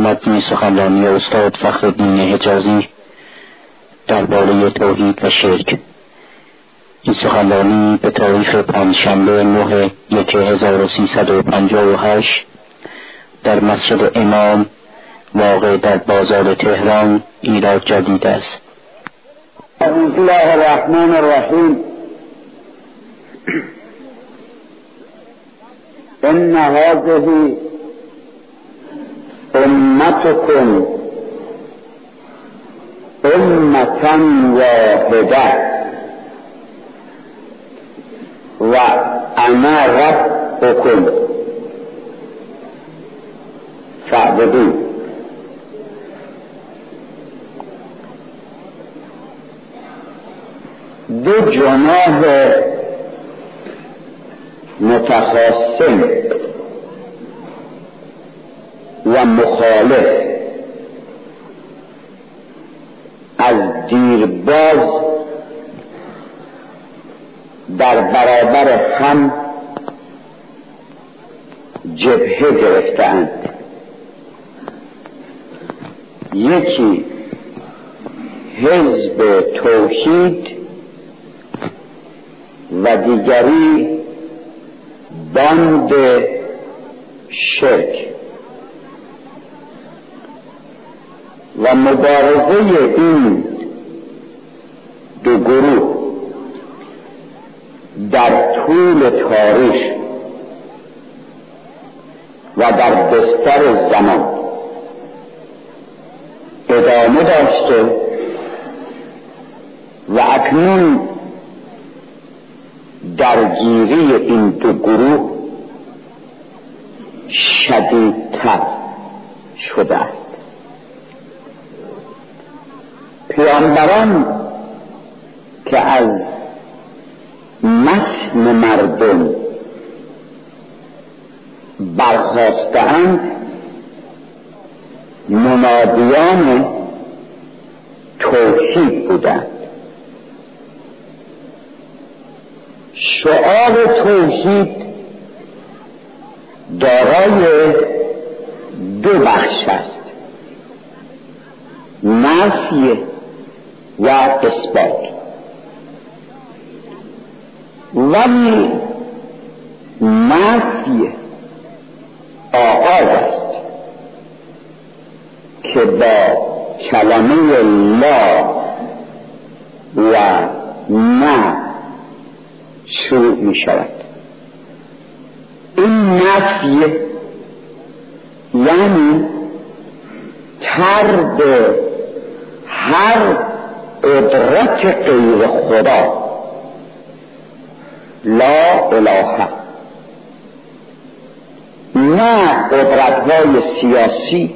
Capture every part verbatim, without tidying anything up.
متن سخنرانی استاد فخرالدین حجازی درباره توحید و شرک. این سخنرانی به تاریخ پنجشنبه نه یک هزار و سیصد و پنجاه و هشت در مسجد امام واقع در بازار تهران ایراد جدید است. بسم الله الرحمن الرحیم. ان هذه امتكم امة واحدة و انا ربكم فاعبدون. دو جناح متخاصم و مخالف از دیرباز در برابر هم جبهه گرفتند. یکی حزب توحید و دیگری باند شرک و مبارزه این دو گروه در طول تاریخ و در بستر زمان ادامه داشته و اکنون درگیری این دو گروه شدیدتر شده است. پیامبران که از متن مردم برخاستند منادیان توحید بودند. شعار توحید دارای دو بخش است: نفی و اثبات. ولی نفی آغاز است که با کلمه لا و نه شروع می شود. این نفی یعنی طرد هر قدرت غیر خدا، لا اله، نه قدرت‌های سیاسی،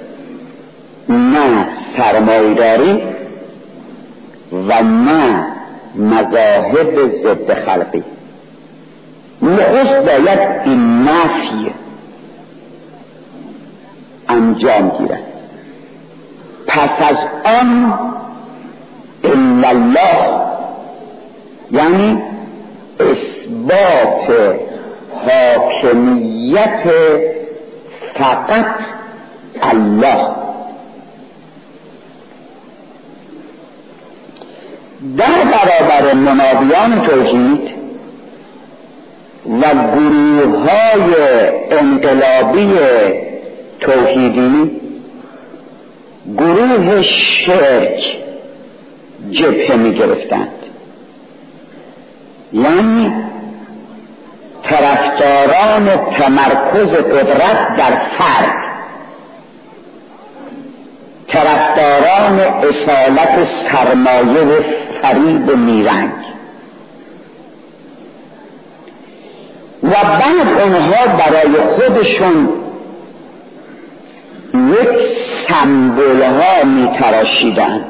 نه سرمایه‌داری و نه مذاهب ضد خلقی. نخست باید این نفی انجام گیرد. پس از آن الا الله، یعنی اثبات حاکمیت فقط الله. در برابر منادیان توحید و گروه‌های انقلابی توحیدی، گروه شرک جبهه می گرفتند. یعنی طرفداران تمرکز قدرت در فرد، طرفداران اصالت سرمایه و فریب و نیرنگ، و بعد اونها برای خودشون یک سمبل ها می تراشیدند.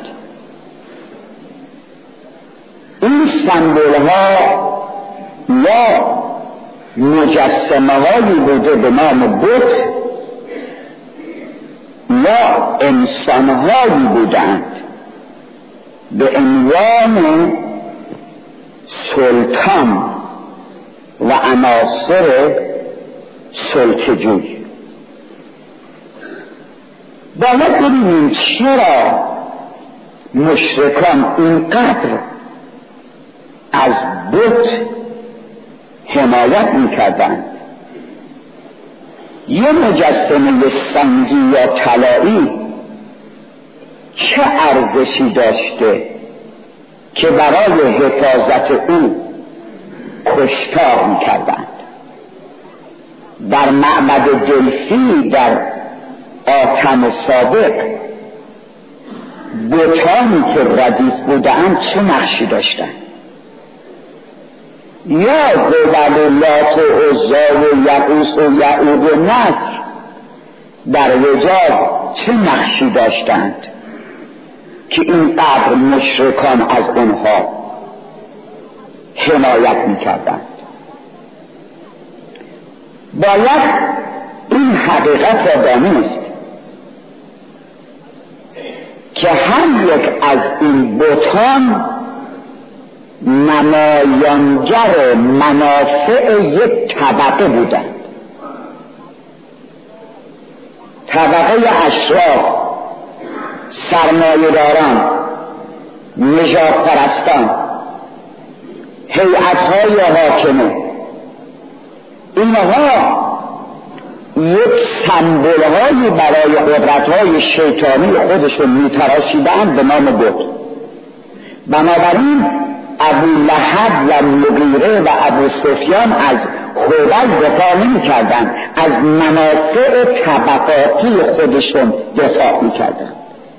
این سمبل ها یا مجسمه هایی بوده به نام بت یا انسان هایی بودند به عنوان سلطان و عناصر سلطه‌جوی. باید ببینیم چرا مشرکان اینقدر از بت حمایت میکردند. یه مجسمه سنگی یا طلایی چه ارزشی داشته که برای حفاظت او کشتار میکردند؟ در معبد دلفی در آتن سابق بتانی که ردیف بودند چه نقشی داشتند؟ یا هبل و لات و عزی و یغوث و یعوق و نصر در حجاز چه نقشی داشتند که اینقدر مشرکان از اونها حمایت میکردند؟ باید این حقیقت را دانست که هر یک از این بتان نمایانگر منافع یک طبقه بودند. طبقه اشراف، سرمایه‌داران، نژاد پرستان، هیئت‌های حاکمه، اینها یک سمبول‌هایی برای قدرت‌های شیطانی خودشون می‌تراشیدند به نام بت. بنابراین ابو لهب و مغیره و ابو سفیان از هبل دفاع نمی‌کردند، از منافع طبقاتی خودشون دفاع می‌کردند.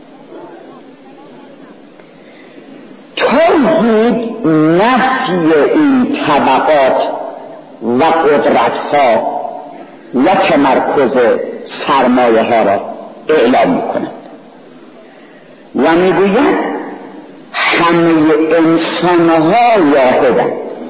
توحید نفی این طبقات و قدرت‌ها و تمرکز سرمایه ها را اعلام می‌کند و میگوید همه انسان ها واحدند.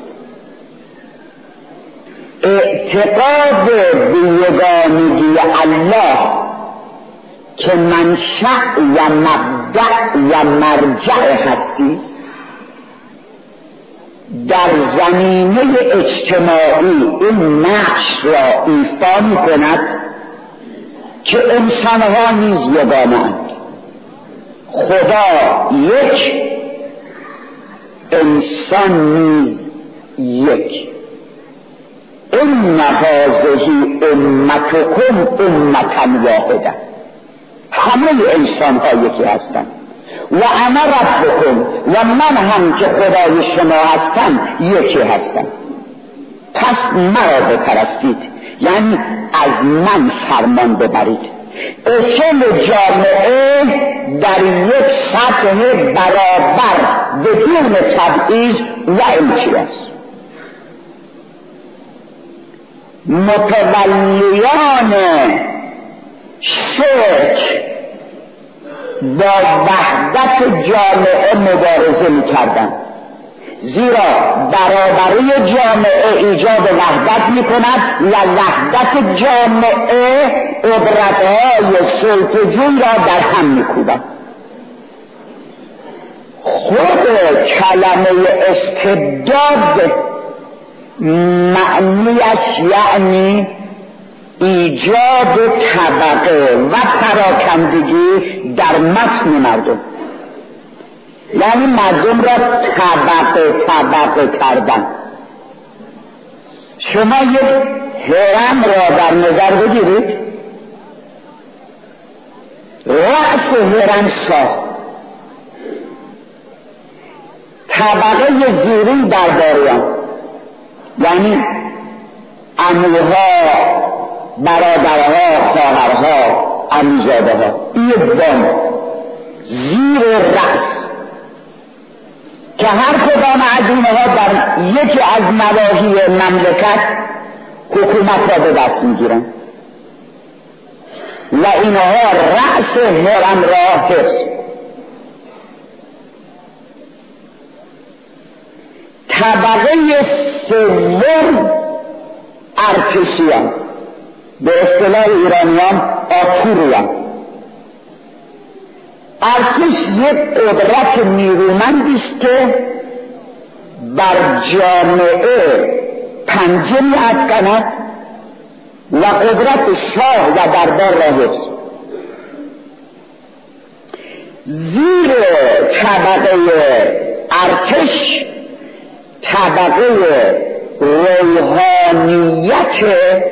اعتقاد به یگانگی الله که منشأ و مبدأ و مرجع هستی در زمینه اجتماعی این نقش را ایفا می کند که انسان ها نیز یگانه‌اند. خدا یک، انسان نیز یک. ان هذه امتکم امة واحده، همه انسان ها یکی هستند. و انا ربکم، و من هم که خدای شما هستم یکی هستم. پس مرا بپرستید، یعنی از من فرمان ببرید. اصول جامعه در یک سطح برابر بدون تبعیض و امتیاز. متولیان شرک با وحدت جامعه مبارزه می‌کردند، زیرا برابری جامعه ایجاد وحدت می‌کند و وحدت جامعه قدرت‌های سلطه‌جوی را در هم می‌کوبد. خود کلمه استبداد معنیش یعنی ایجاد طبقه و پراکندگی در متن مردم، یعنی مردم را طبقه طبقه کردن. شما یک هرم را در نظر بگیرید، رأس هرم ساخت، طبقه زیرین درباریان، یعنی عموها، برادرها، خواهرها، عموزادهها، این بام زیر رأس که هر کدام از اینها در یکی از نواحی مملکت حکومت را به دست میگیرند و اینها رأس هرم را حفظ. طبقه سوم ارتشیان، به اصطلاح ایرانیان آتوریان. ارتش یک قدرت نیرومندی است که بر جامعه پنجه می‌افکند و قدرت شاه و دربار را حفظ. زیر طبقه ارتش طبقه روحانیت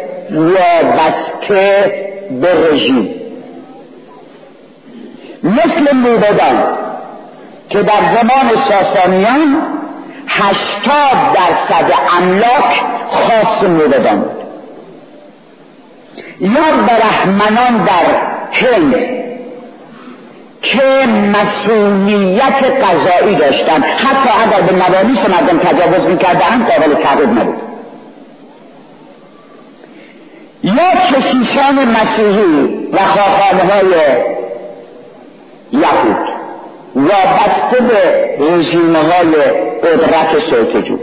وابسته به رژیم، مثل موبدان که در زمان ساسانیان هشتاد درصد املاک خاص موبدان بود، یا برهمنان در هند که مسئولیت قضایی داشتند، حتی اگر به نوامیس مردم تجاوز میکردند قابل تعقیب نبود، یا کشیشان مسیحی و خاخامهای یهود وابسته به رژیم‌های قدرت سلطه‌جوی.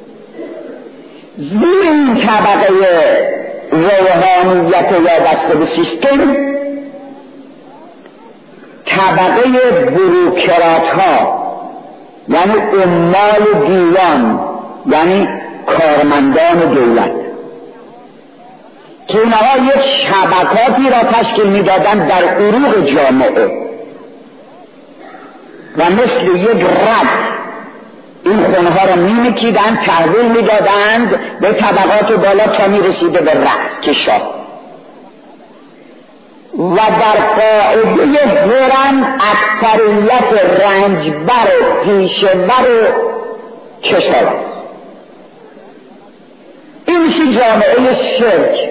زیر این طبقه روحانیت وابسته به سیستم طبقه بروکرات ها، یعنی عمال دیوان، یعنی کارمندان دولت، که اینها یک شبکاتی را تشکیل میدادند در عروق جامعه و مثل یک رد این خونها را میمکیدند، تحویل میدادند به طبقات بالا تا میرسیده به رد که شاه، و در قاعده هرم اکثریت رنجبر و پیشه‌ور کشاورز. این میشه جامعه شرک،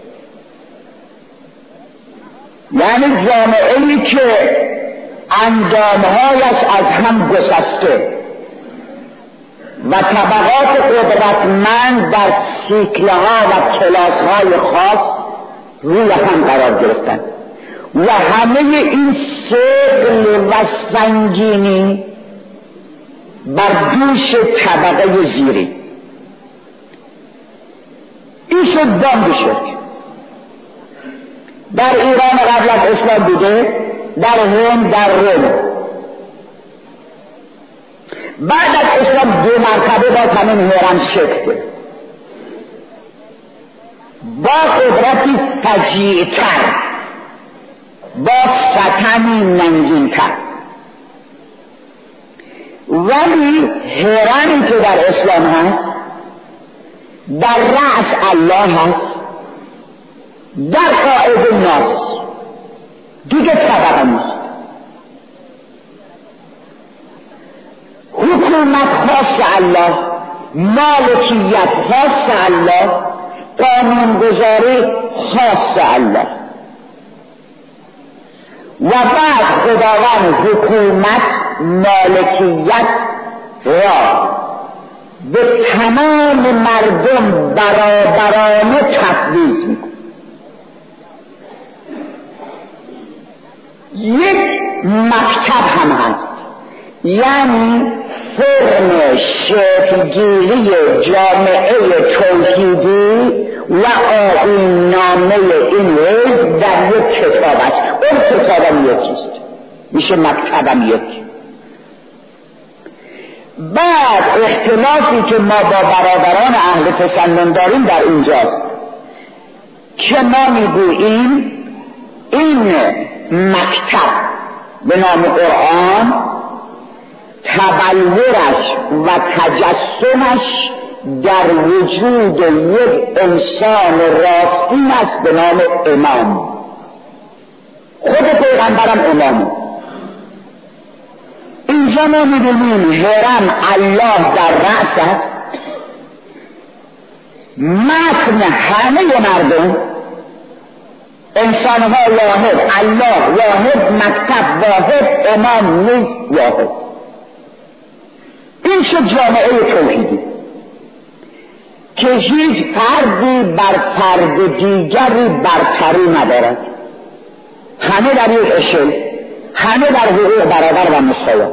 یعنی جامعه‌ای که اندامهایش از هم گسسته و طبقات قدرتمند در سیکل‌ها و کلاس‌های خاص روی هم قرار گرفتن و همه این ثقل و سنگینی بر دوش طبقه زیری. این شد دام شرک. در ایران قبل از اسلام بوده، در هند، در روم. بعد از اسلام دو مرتبه باز همین هرم شکل با قدرتی فجیع‌تر، با سطحی ننگین‌تر. ولی هرمی که در اسلام هست در رأس الله هست، در قاعده ناس دیگه طبقه نیست. حکومت خاص الله، مالکیت خاص الله، قانونگذاری خاص الله. و بعد خداوند حکومت مالکیت را به تمام مردم برابرانه تفویض می‌کند. یک مکتب هم هست، یعنی فرم شکلگیری جامعه توحیدی و آیین نامه این حزب در یک کتاب است. اون کتابم یکیست، میشه مکتبم یکی. بعد اختلافی که ما با برادران اهل تسنن داریم در اینجاست که ما میگوییم این مکتب به نام قرآن تبلورش و تجسمش در وجود یک انسان راستین است به نام امام. خود پیغمبرم امامه. اینجا ما می‌بینیم هرم الله در رأس است، متن همه مردم، انسان‌ها واحد، الله واحد، مکتب واحد، امام نیز واحد. این شد جامعه توحیدی که هیچ فردی بر فرد دیگری برتری ندارد، همه در یک اشل، همه در حقوق برابر و مساوات.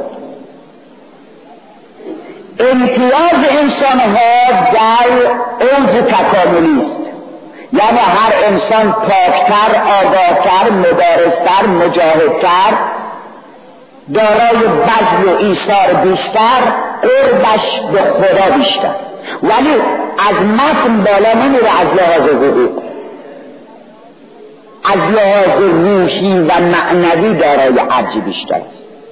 امتیاز انسان‌ها در اوج تکاملی است، یعنی هر انسان پاکتر، آگاهتر، مدارستر، مجاهدتر، دارای بذل و ایثار بیشتر، قربش به خدا بیشتر، ولی از متن بالا نمیره. از لحاظ حقوق، از لحاظ روحی و معنوی دارای عجی بیشتر است.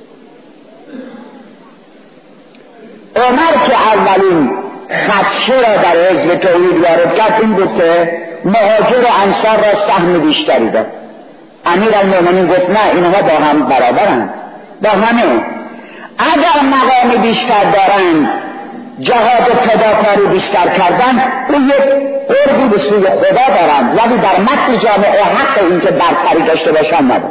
عمر که اولین خدشه را در حزب توحید وارد کرد این بود که مهاجر و انصار را سهم بیشتری داد. امیرالمومنین گفت نه، اینها با هم برابرند، با همه. اگر مقام بیشتر دارند، جهاد و فداکاری بیشتر کردن، او یک قربی به سوی خدا دارند، ولی در متن جامعه حق این که برتری داشته باشند ندارند.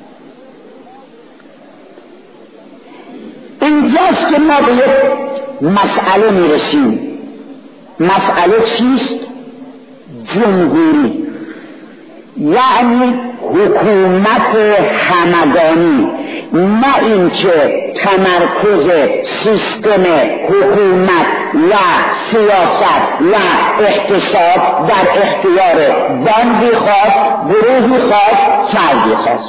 اینجاست که ما به یک مسئله میرسیم. مسئله چیست؟ جمهوری، یعنی حکومت همگانی، نه این که تمرکز سیستم حکومت و سیاست و اقتصاد در اختیار باندی خاص، گروهی خاص، فردی خاص.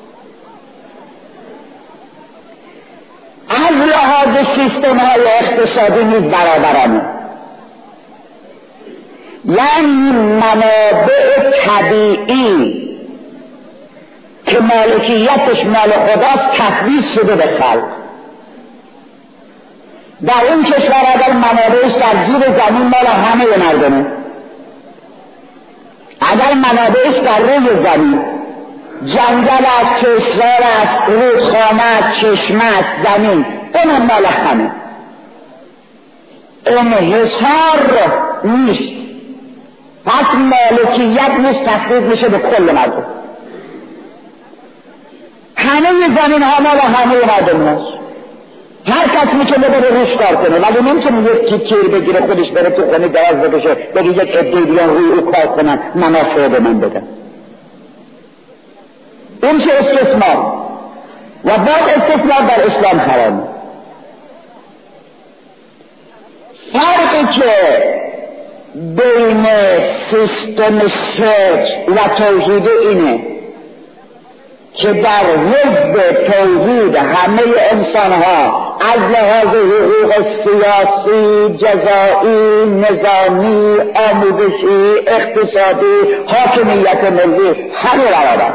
از لحاظ سیستم های اقتصادی نیز برابرانه، یعنی منابع طبیعی که مالکیتش مال خداست تفویض شده به خلق. در این کشور اگر منابعش در زیر زمین مال همه مردمه، اگر منابعش در روی زمین، جنگل است، کشور است، رودخانه است، چشمه است، زمین، اون مال همه. انحصار نیست، پس مالکیت نیست، تفویض میشه به کل مردم. همه زمین ها مال همه مردم هست، هر کس میتونه بره روش کار کنه، ولی نمیتونه یک تیکیر بگیره خودش بره تو خونه دراز بکشه بگه یک عده بیان روی او کار کنن منافع به من بدن. این چه استثمار، و بعد استثمار در اسلام حرامه. فرقی که بین سیستم شرک و توحید اینه که در حزب توحید همه انسان ها از لحاظ حقوق سیاسی، جزایی، نظامی، آموزشی، اقتصادی، حاکمیت ملی همه برابر،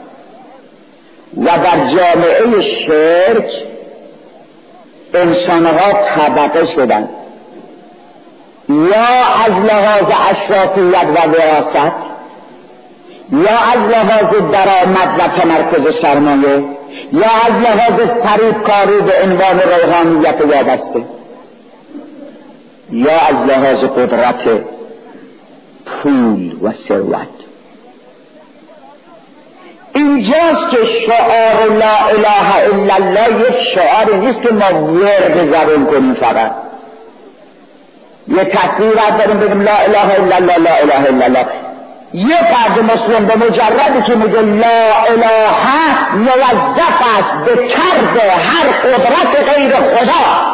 و در جامعه شرک انسان ها طبقه شدن، یا از لحاظ اشرافیت و وراثت، یا از لحاظ درآمد و تمرکز سرمایه، یا از لحاظ فریبکاری به عنوان روحانیت وابسته، یا از لحاظ قدرت پول و ثروت. اینجاست که شعار لا اله الا الله یک شعاری نیست که ما ورد زبان کنیم، فقط یه تصویر داریم بگیم لا اله الا الله لا اله الا الله. یه فرد مسلم به مجردی که میگه لا اله موظف است به طرد هر قدرت غیر خدا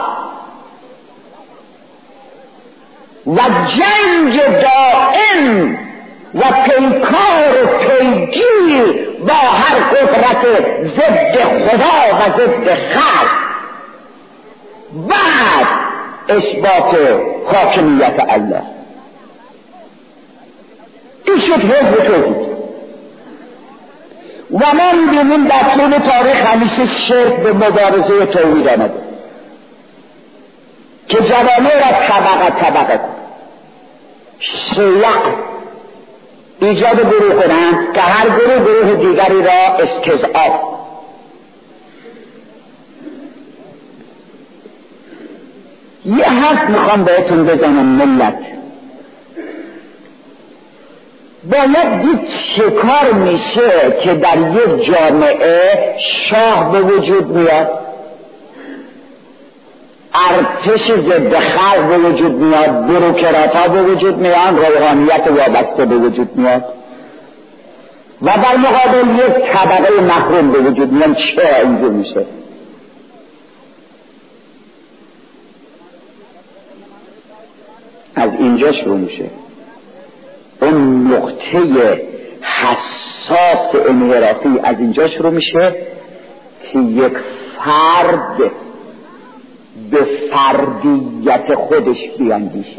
و جنگ دائم و پیکار و پیگیر با هر قدرت ضد خدا و ضد خلق، بعد اثبات حاکمیت الله. این شد حزب توحید. و ما می‌بینیم در طول تاریخ همیشه شرک به مبارزه توحید آمده که جوامع را طبقه طبقه شیع ایجاد گروه کنند که هر گروه گروه دیگری را استضعاف. یه حرف میخوام بهتون بزنم ملت، باید دید چه کار میشه که در یک جامعه شاه به وجود میاد، ارتش ضد خلق به وجود میاد، بروکرات ها به وجود میاد، روحانیت وابسته به وجود میاد، و در مقابل یک طبقه محروم به وجود میاد. چرا اینجور میشه؟ از اینجا شروع میشه. اون نقطه حساس انحرافی از اینجا شروع میشه که یک فرد به فردیت خودش بیاندیشه.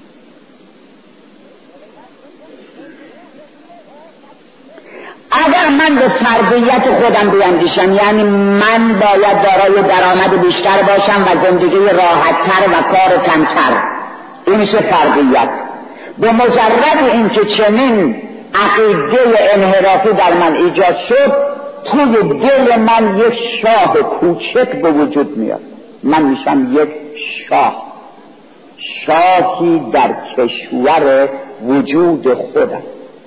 اگر من به فردیت خودم بیاندیشم، یعنی من باید دارای درآمد بیشتر باشم و زندگی راحت‌تر و کار کمتر، این میشه فردیت. به مجرد اینکه چنین عقیده انحرافی در من ایجاد شد، توی دل من یک شاه کوچک به وجود میاد، من میشم یک شاه، شاهی در کشور وجود خودم.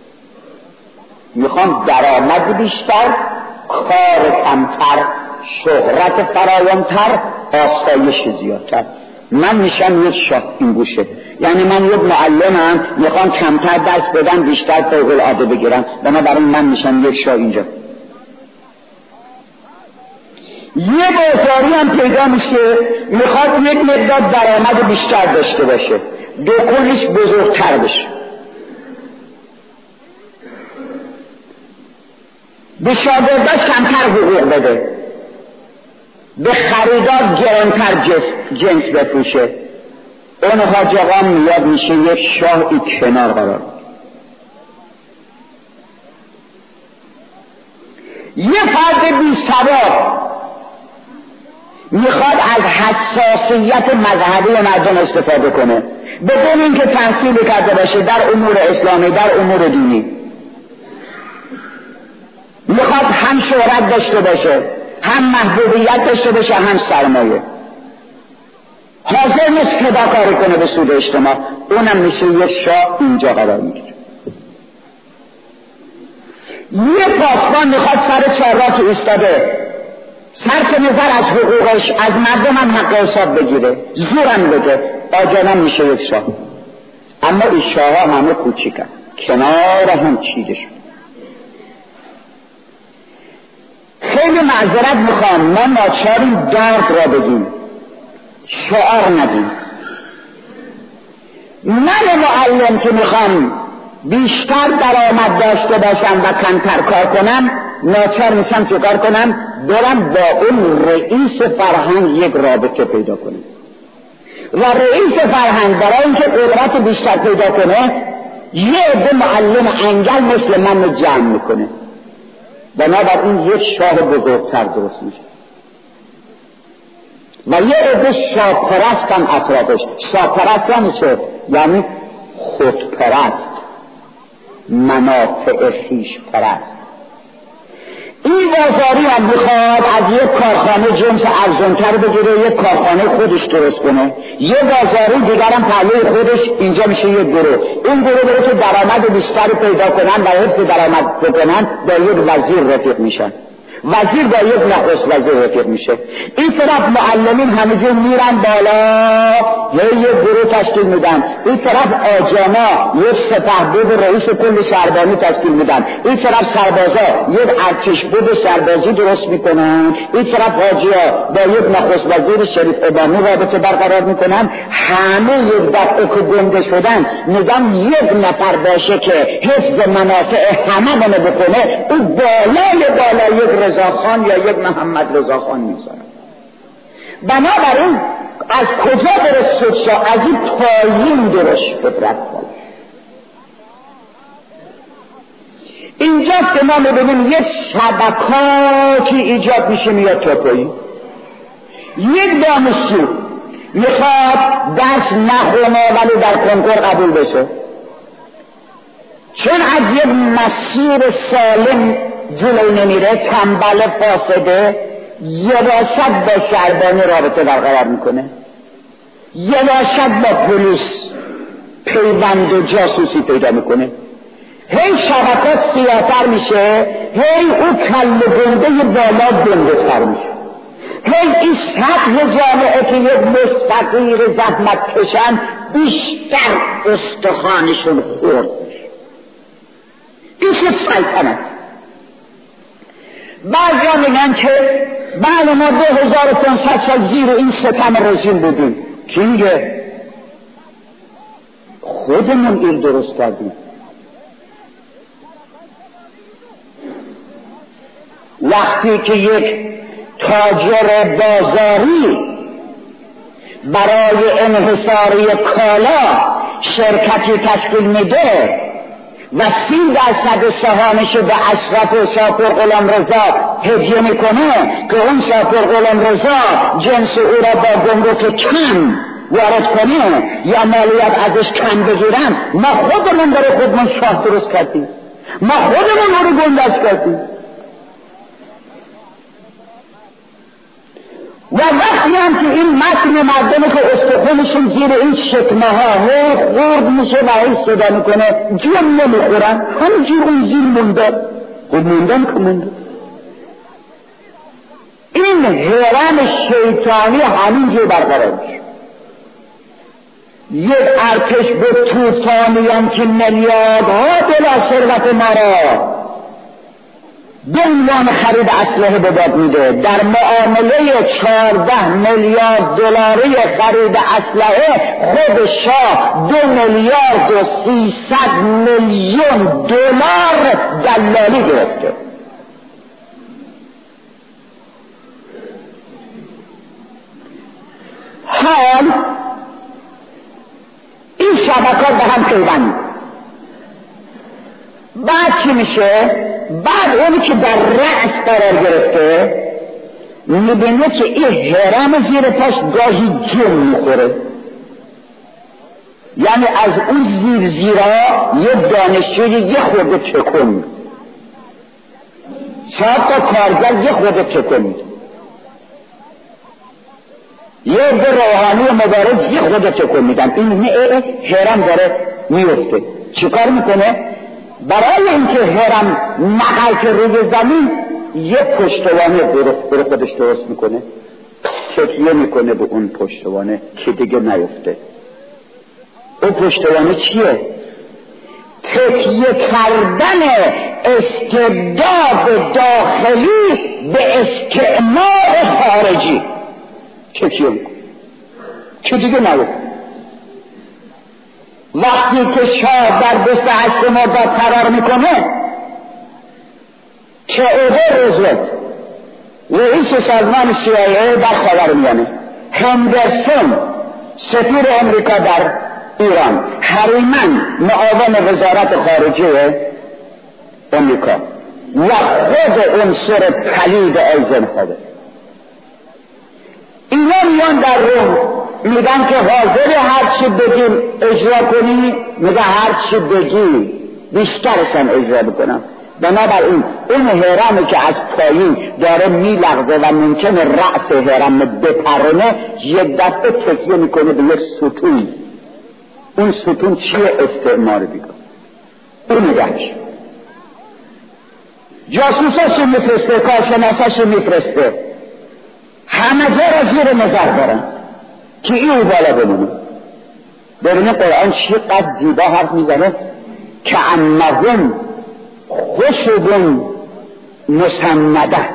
میخوام درآمد بیشتر، کار کمتر، شهرت فراوانتر، آسایش زیادتر. من میشم یک شاه. این گوشه یعنی من یک معلمم، میخوام کمتر درس بدم بیشتر فوق العاده بگیرم، بنابراین من میشم یک شاه اینجا. یه بازاری هم پیدا میشه میخواد یک مقدار درآمد بیشتر داشته باشه، دکونش بزرگتر بشه، به شاگرداش کمتر حقوق بده، به خریدار گرانتر جنس بفروشه. اون حاج آقا میاد میشه یک شاه کنار قرار. یه فرد بی سواد میخواد از حساسیت مذهبی مردم استفاده کنه بدون اینکه تحصیل کرده باشه در امور اسلامی، در امور دینی. میخواد هم شهرت داشته باشه، هم محبوبیت داشته باشه، هم سرمایه. حاضر نیست فداکاری کنه به سود اجتماع. اونم میشه یک شاه اینجا قرار میگیره. یه پاسبان میخواد سر چهارراه ایستاده صرف نظر از حقوقش از مردم هم حق حساب بگیره، زورم بده، آجانم میشه یک شاه. اما این شاه ها همه کوچیکن، کنار هم چیده شد. خیلی معذرت میخوام، ما ناچاریم درد را بگیم، شعار ندیم. من معلم که میخوام بیشتر درآمد داشته باشم و کمتر کار کنم، ناچار میشم چه کار کنم؟ برم با اون رئیس فرهنگ یک رابطه پیدا کنم و رئیس فرهنگ برای اینکه قدرت بیشتر پیدا کنه یه عده معلم انگل مثل من جمع میکنه، بنابراین یک شاه بزرگتر درست میشه و یه عده شاهپرست هم اطرافش. شاهپرست یعنی چه؟ یعنی خودپرست، منافع خویش پرست. این بازاری هم میخواد از یک کارخانه جنس ارزانتر بگیره، یک کارخانه خودش درست کنه. یه بازاری دیگرم پهلوی خودش اینجا میشه یک گروه. این گروه برای که درآمد بیشتری پیدا کنن و حفظ درآمد بکنن با یک وزیر رفیق میشن، وزیر با یک نخست وزیر رفیق میشه. این طرف معلمین همه میرن بالا، یه یک گروه تشکیل میدن. این طرف آجانا یک سپهبد رئیس کل سربانی تشکیل میدن. این طرف سربازا یک ارتشبد سربازی درست میکنن. این طرف حاجیا با یک نخست وزیر شریف امامی رابطه برقرار میکنن. همه یک دفعه که گنده شدن میگن یک نفر باشه که حفظ منافع همه منو بکنه، او بالای بالا یک رضاخان یا یک محمد رضاخان میذارن. بنابراین از کجا درست شد شاه؟ از این پایین درست قدرت بالا. اینجاست که ما میبینیم یک شبکاتی ایجاد میشه میاد تا پایین. یک دانشجو میخواد درس نخونه ولی در کنکور قبول بشه، چون از یک مسیر سالم جلو نمیره، تنبل فاسده، یواشت با شهربانی رابطه برقرار میکنه، یواشت با پلیس پیوند و جاسوسی پیدا میکنه. هی شبکات سیاه‌تر میشه، هی او کل گنده بالا گنده تر میشه، هی این سطح جامعه که یک مستقیر زحمت کشن بیشتر استخوانشون خورد میشه. این شد سلطنت. بعضی ها میگن که بله ما دو هزار و پانصد سال زیر این ستم رژیم بودیم. کی میگه؟ خودمون این درست کردیم. وقتی که یک تاجر بازاری برای انحصاری کالا شرکتی تشکیل میده و سی درصد سهامش به اشرف و شاپور غلام رضا هدیه میکنه که اون شاپور غلام رضا جنس او را با گمرک کم وارد کنه یا مالیات ازش کم بگیرن، ما خودمون برای خودمون شاه درست کردیم، ما خودمون رو گندش کردیم. و وقتی هم که این متن مردمی که استخونشون زیر این شکمه ها هی خورد میشه و هی صدا میکنه جون نمیخورن، همینجور اون زیر مونده، خود موندن که مونده. این هرم شیطانی همینجور برقرار میشه. یک ارتش به طوفانی هم که میلیاردها دلار ثروت ما را به عنوان خرید اسلحه به داد میده، در معامله چهارده میلیارد دلاری خرید اسلحه خود شاه دو میلیارد و سیصد میلیون دلار دلالی گرفته. حال این شبکات به هم پیوند. بعد چی میشه؟ بعد اونی که در رأس قرار گرفته میبینه که این هرم زیر پاش گاهی جن میخوره، یعنی از اون زیر زیرا یه دانشجوی یه خورده تکون، چهار تا کارگر یه خورده تکون میده، یه به روحانی مبارز یه خورده تکون میدن، این هرم داره میفته. چیکار میکنه؟ برای اینکه هرم نقل که روی زمین یه پشتوانه برو خودش درست میکنه، تکیه میکنه به اون پشتوانه که دیگه نیفته. اون پشتوانه چیه؟ تکیه کردن استبداد داخلی به استعمار خارجی تکیه میکنه که دیگه نیفته. وقتی که شاه در بیست و هشتم مرداد قرار میکنه، تئودور روزولت رئیس سازمان سی آی ای در خاورمیانه، هندرسون سفیر امریکا در ایران، هریمن معاون وزارت خارجه امریکا و خود عنصر پلید ایزنهاور، اینا میان در روم میگن که حاضر هر چی بگیم اجرا کنی، میگه هر چی بگی بیشترشم اجرا بکنم. بنابراین اون هرمی که از پایین داره میلغزه و ممکنه رأس هرم بپرونه، یک دفعه تکیه میکنه به یک ستون. اون ستون چیه؟ استعمار دیگه. اون نگهش جاسوساشو میفرسته، کارشناساشو میفرسته، همه جا را زیر نظر دارن که این بالا بمونه. ببینه قرآن چقدر زیبا حرف میزنه که انهم خشب مسنده.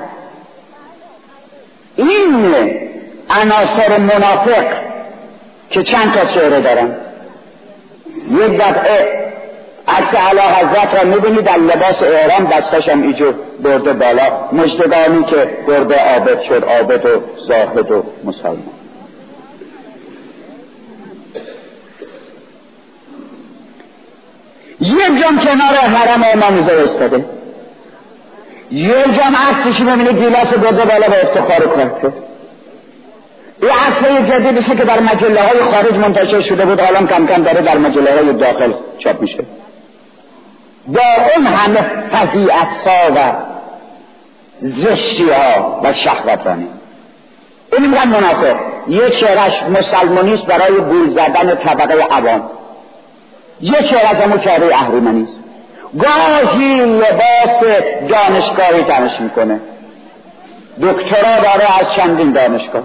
این عناصر منافق که چند تا چهره دارن، یک دفعه عکس اعلی حضرت را میبینی در لباس احرام، دستاش هم ایجور برده بالا، مژدگانی که برده عابد شد، عابد و زاهد و مسلمان. یک جام کنار حرم امام رضا استاده، یک جام عکسش میبینی گیلاس برده بالا و افتخار کرده. این عکسای جدیدشه که در مجله های خارج منتشر شده بود، حالا کم کم داره در مجله های داخل چاپ میشه. با اون همه فضیعت ها و زشتی ها و شهوتانی. این میگن منافق. یه چهرش مسلمانیست برای گول زدن طبقه عوام، یه چهرش همون چهره اهریمنیست. گاهی لباس دانشگاهی تنش میکنه، دکترا داره از چندین دانشگاه.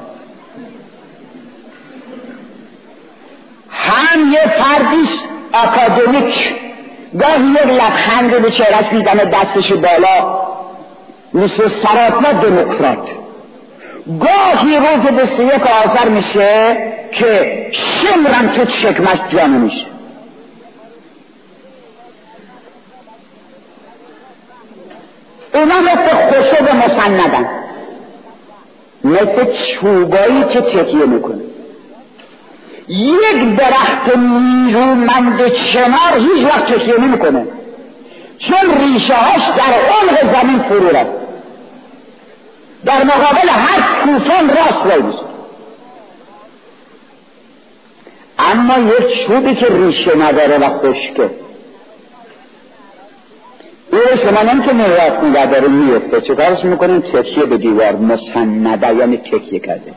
هم یه فردیش اکادمیک، گاهی یک لبخند به چهرش میزنه، دستش بالا مثل سراپا دموکرات. گاهی روز بیست و یک آذر میشه که شمرم تو شکمش جانه میشه. اینا مثل خشب مسندن، مثل چوبایی که تکیه میکنه. یک درخت نیرومند چنار هیچ وقت تکیه نمیکنه، چون ریشه هاش در عمق زمین فرو رفت، در مقابل هر طوفان راست وای میسته. اما یک چوبی که ریشه نداره و خشکه، او شما نمیتونه راست نگه داره، میفته. چه کارش میکنن؟ تکیه به دیوار، مسنده، یعنی تکیه کرده.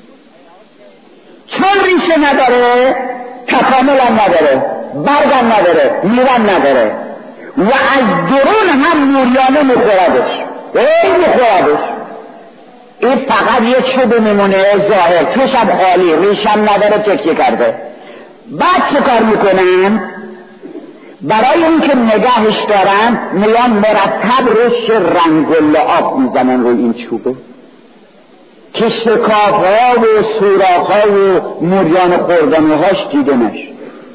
چون ریشه نداره، تکامل هم نداره، برگ هم نداره، میوه هم نداره و از درون هم موریانه میخوردش، ای میخوردش. این فقط یه چوب میمونه ظاهر، توش هم خالی، ریشه هم نداره، تکیه کرده. بعد چه کار میکنن؟ برای اون که نگهش دارن میان مرتب روش رنگ و لعاب میزنن روی این چوبه که شکافها و سوراخها و موریان خوردنیهاش دیده نشه.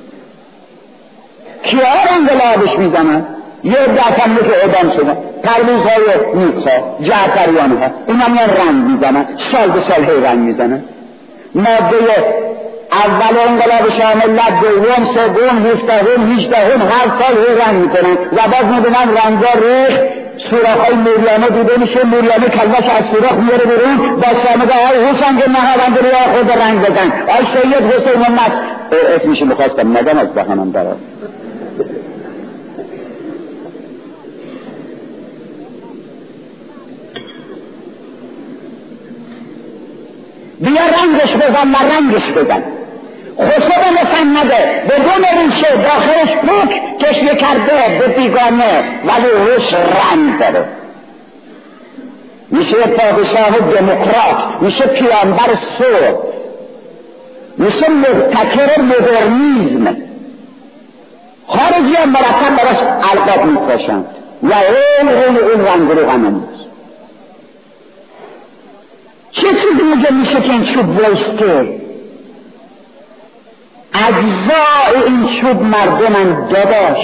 کیا رنگ و لعابش میزنن؟ یه دفعه که اعدام شدن، پرویزهای نیکها، جعفریانها، اینا میان رنگ میزنن، سال به سال هی رنگ میزنن. ماده اول انقلاب شاملت، دوم، سوم، هفدهم، هجدهم، هر سال هی رنگ میکنن و باز میبینن رنگا ریخ، سوراخهای موریانه دیده میشه، موریانه کلبش از سوراخ میاره بیرون، با شامده های حسنگ نهاوند روی خود رنگ بزن. آی سید حسین محمد اسمشو میخواستم ندم از بخانم برای بیا رنگش بزن و رنگش بزن. خسرو مسنده بدون ریشه، داخلش پوک کشیه کرده به بیگانه، ولی روش رنگ داره. میشه پادشاه دموکرات، میشه پیامبر صلح، میشه مبتکر مدرنیزم. خارجی هم مرتب براش القاب میفراشند و این این این رنگ رو غنم. چه چیزی میگه میشه که این چوب وایسته؟ اجزای این چوب مردمن داداش.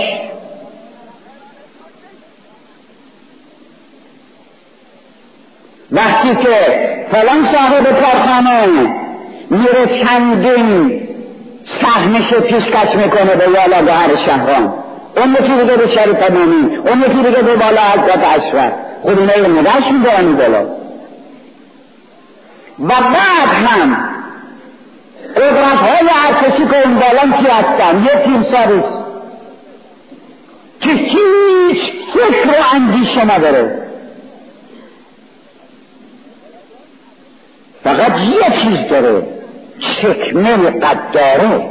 وقتی که فلان صاحب کارخانه میره چندین سهمش پیشکش میکنه به یالگهر شهران، اون یکی دیگه به شریف امامی، اون یکی دیگه به بالا حضرت اشرف، خود اینه رو نگهش میدارن بالا. و بعد هم قدرت های ارتشی که اون بالان کی هستن؟ یه تیمساریست که هیچ فکر و اندیشه نداره، فقط یه چیز داره، چکمه و قداره.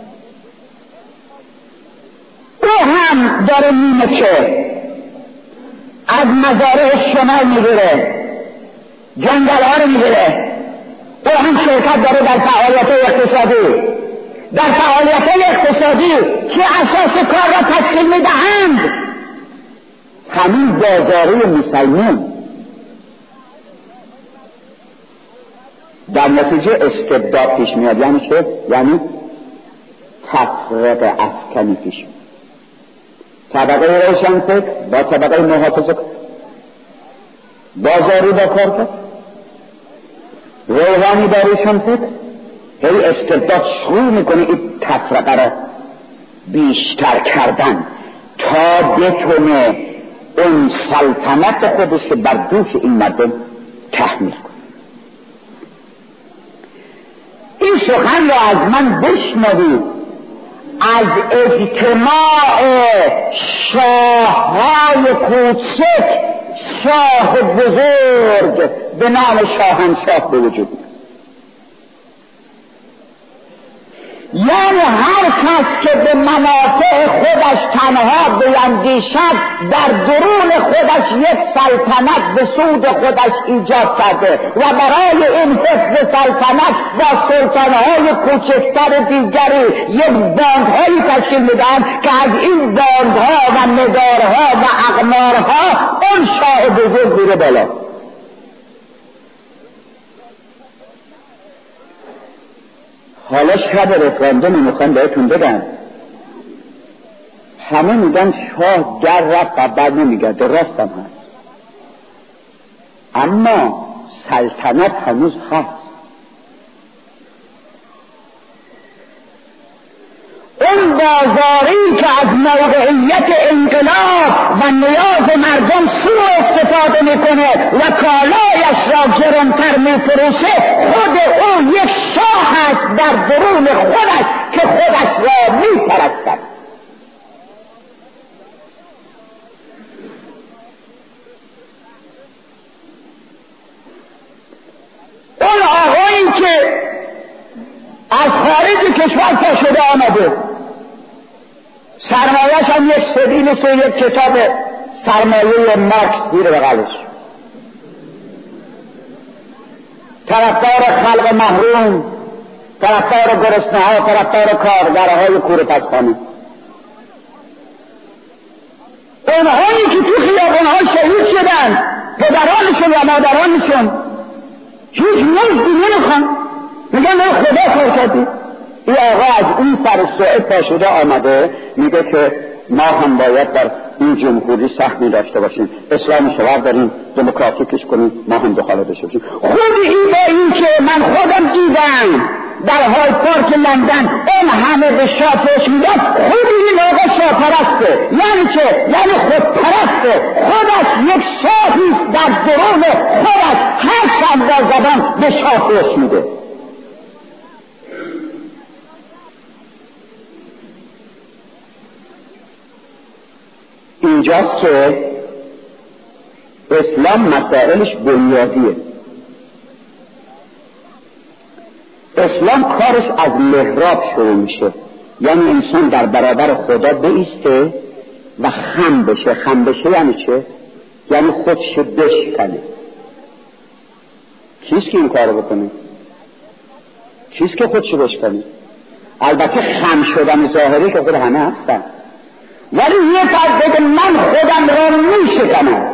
او هم داره نیمه که از مزارع شمال میگیره، جنگل ها رو میگیره. او هم شرکت داره در فعالیت اقتصادی، در فعالیت اقتصادی که اساس کار را تشکیل میدهند همین بازاری مسلمان. در نتیجه استبداد پیش میاد، یعنی چه؟ یعنی تفرقه افکنی پیش میاد. طبقه روشنفکر با طبقه محافظه، بازاری با کارکرد، روحانی با روشنفکر، هی استبداد شروع میکنه این تفرقه را بیشتر کردن تا بتونه اون سلطنت خودش بر دوش این مردم تحمیل کنه. این سخن را از من بشنوید، از اجتماع شاههای کوچک شاه بزرگ به نام شاهنشاه به وجود میاد. یعنی هر کس که به منافع خودش تنها بیندیشد در درون خودش یک سلطنت به سود خودش ایجاد کرده و برای این حفظ سلطنت و سلطنهای کوچکتر دیگری یک باندهایی تشکیل میدن که از این باندها و نگارها و اقمارها اون شاه بزرگ میره بالا. حالا شب رفراندوم میخوام بهتون بگم، همه میگن شاه در رفت و بعد نمیگرده، راست هم هست، اما سلطنت هنوز هست. اون باز درباره‌ای که از موقعیت انقلاب و نیاز مردم سوء استفاده میکنه و کالایش را گرانتر میفروشه، خود او یک شاه است در درون خودش که خودش را میپرستد. اون آقایی که از خارج کشور تا شده آمده، سرمایه‌اش هم یک سبیل است و یک کتاب سرمایه مارکس زیر بغلش، طرفدار خلق محروم، طرفدار گرسنه‌ها، طرفدار کارگرهای کوره پسخانه. اونهایی که تو خیابان‌ها شهید شدن، پدرانشون و مادرانشون هیچ مزدی نمیخوان، میگن نه خدا کار کردی. این آقا از این سر سوئد پا شده آمده میگه که ما هم باید در این جمهوری سهمی داشته باشیم، اسلام شوار داریم، دموکراتیکش کنیم، ما هم دخالت داشته باشیم. خود این با این که من خودم دیدم در های پارک لندن این همه به شاه فحش میدن، خود این آقا شاه پرسته، یعنی چه؟ یعنی خود پرسته، خودش یک شاهی در درون خودش هر چند در زبان به شاه فحش میده. اینجاست که اسلام مسائلش بنیادیه. اسلام کارش از محراب شروع میشه، یعنی انسان در برابر خدا بایسته و خم بشه. خم بشه یعنی چه؟ یعنی خودش بشکنه. کیست که این کارو بکنه؟ کیست که خودش بشکنه؟ البته خم شدن ظاهری که خود همه هستن، ولی یه فرد بگه من خودم را میشکنم.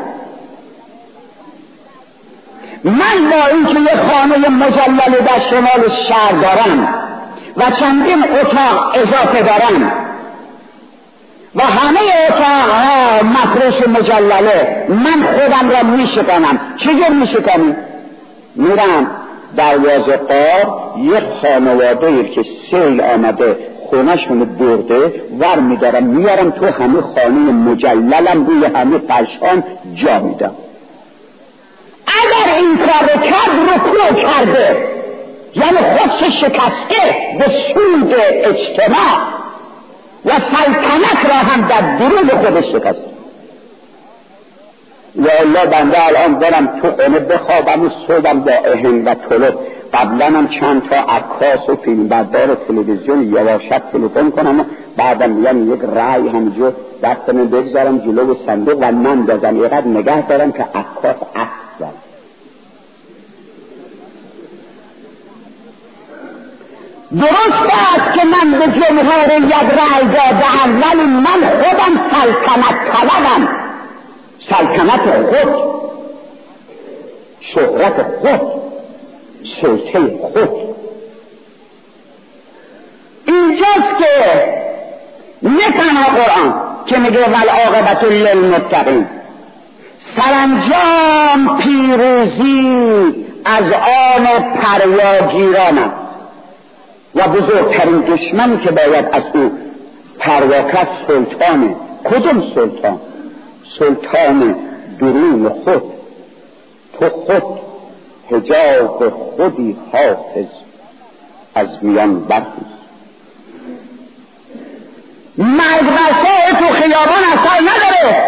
من با اینکه یه خانه مجلل در شمال شهر دارم و چندین اتاق اضافه دارم و همه اتاقها مفروش مجلله، من خودم را میشکنم. چجور میشکنم؟ میرم دروازه قار یک خانواده که سیل آمده خونه‌شون برده ور میدارم میارم تو همه خانه مجللم، روی همه فرشان جا میدم. اگر این کار کرد رکوع کرده، یعنی خودش شکسته به سود اجتماع و سلطنت را هم در درون خودش شکسته. یا الله بنده الان برم تو خونه بخوابم و صبحم با اهن و طلب، قبلا هم چند تا عکاس و فیلمبردار تلویزیون یواشت تلفن کنم و بعدم میگم یک رای همجور دستم بگذارم جلو صندوق و من دازم اینقدر نگه دارم که عکاس عکس زن. درست است که من به جمهوریت رای دادم، ولی من خودم سلطنت طلبم. سلطنت خود، شهرت خود، سلطه خود. اینجاست که نه تنها قرآن که میگه والعاقبة للمتقین، سرانجام پیروزی از آن پرواگیران است و بزرگترین دشمنی که باید از او پروا کرد سلطانه. کدوم سلطان؟ سلطان درون خود. تو خود حجاب خودی حافظ از میان برخیز. مرگ بر تو خیابان اثر نداره،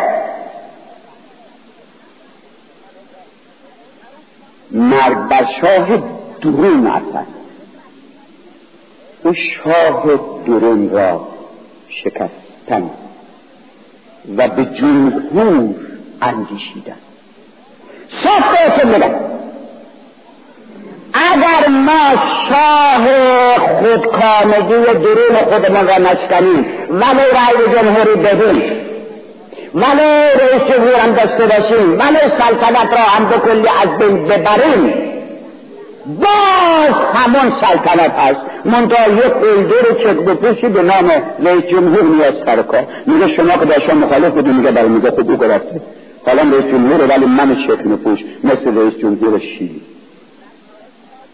مرگ بر شاه درون اثر. او شاه درون را شکستن و به جمهور اندیشیدن. صاف بهتون میگم، اگر ما شاه خودکامگی درون خودمان را نشکنیم، ولو رأی جمهوری بدیم، ولو رئیس جمهور هم داشته باشیم، ولو سلطنت را هم به کلی از بین ببریم، باز همون سلطنت هست. منتها یک قلدر چک بپوشی به نام رئیس جمهور میاد سر کار، میگه شما که داشتم مخالف بودی، میگه برای میگه خود او گرفته، حالا رئیس جمهوره ولی من چک نپوش، مثل رئیس جمهور شیلی.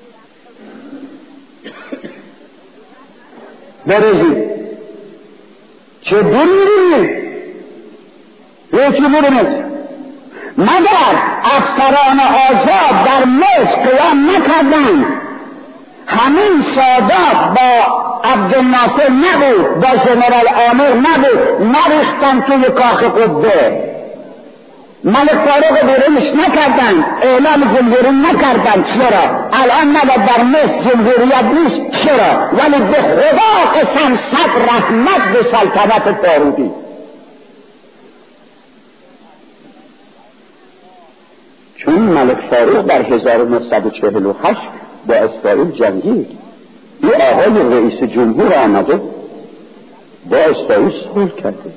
بروزی چه دلیلی رئیس جمهور مصر مگر افسران آزاد در مصر قیام نکردند، همین سادات با عبدالناصر نبود، با ژنرال آمر نبود، نریختن توی کاخ قبه، ملک فاروق بیرونش نکردن، اعلام جمهوری نکردن. چرا؟ الان نباید در مصر جمهوریت نیست. چرا؟ ولی به خدا قسم صد رحمت به سلطنت فاروقی. چون ملک فاروق در هزار و نهصد و چهل و هشت با اسرائیل جنگید، یه آقای رئیس جمهور آمده با اسرائیل صلح کرده،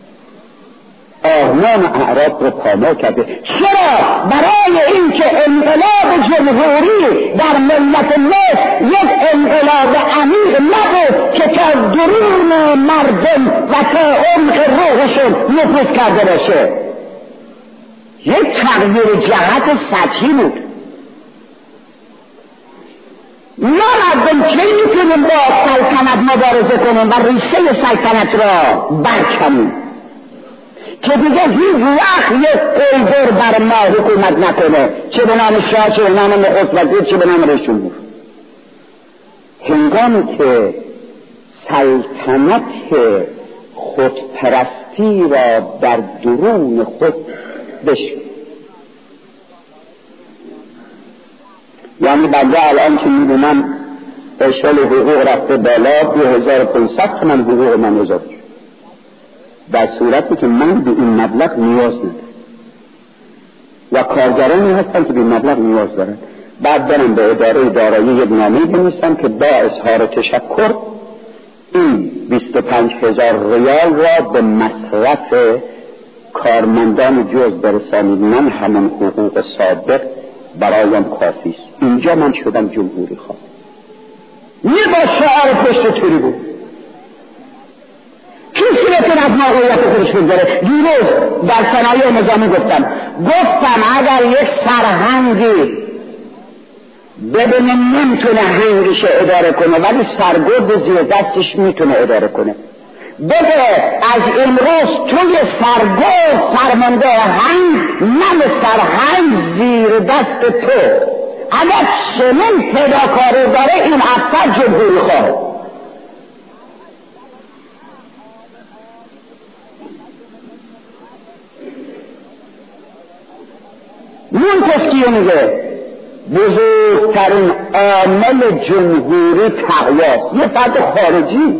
آرمان اعراب رو پامال کرده. چرا؟ برای اینکه انقلاب جمهوری در ملت مصر یک انقلاب عمیق نبود که تا درون مردم و تا عمق روحشون نفوذ کرده باشه، یک تغییر جهت سطحی بود. ما مردم چه میتونیم با سلطنت مبارزه کنیم و ریشه سلطنت را برکنیم که دیگه هیچ وقت یک قلدر بر ما حکومت نکنه، چه به نام شاه، چه به نام نخست وزیر، چه به نام رئیس جمهور. هنگامی که سلطنت خودپرستی را در درون خود بشکن، یعنی بنده الان که میدونم اشغال حقوق رفته بالا، دو هزار و پانصد تومن حقوق من اضافه شد، در صورتی که من به این مبلغ نیاز ندارم و کارگرانی هستن که به این مبلغ نیاز دارن. بعد برم به اداره دارایی یک نامه بنویسم که با اظهار تشکر این بیست و پنج هزار ریال را به مصرف کارمندان جز برسانید، من همان حقوق سابق برایم کافی است. اینجا من شدم جمهوری خواه. یه با شعار پشت توری بود، کسی بتون از موقعیت خودش بگذاره. دیروز در صنایع نظامی گفتم گفتم اگر یک سرهنگی ببینه نمیتونه هنگش اداره کنه ولی سرگرد زیر دستش میتونه اداره کنه، بده از امروز توی سرگرد فرمانده هنگ من سرهنگ زیر دست تو. اگر چنین پیداکاری داره این افسر جمهوری خواه. مونتسکیو میگه بزرگترین عامل جمهوری تقواست. یه فرد خارجی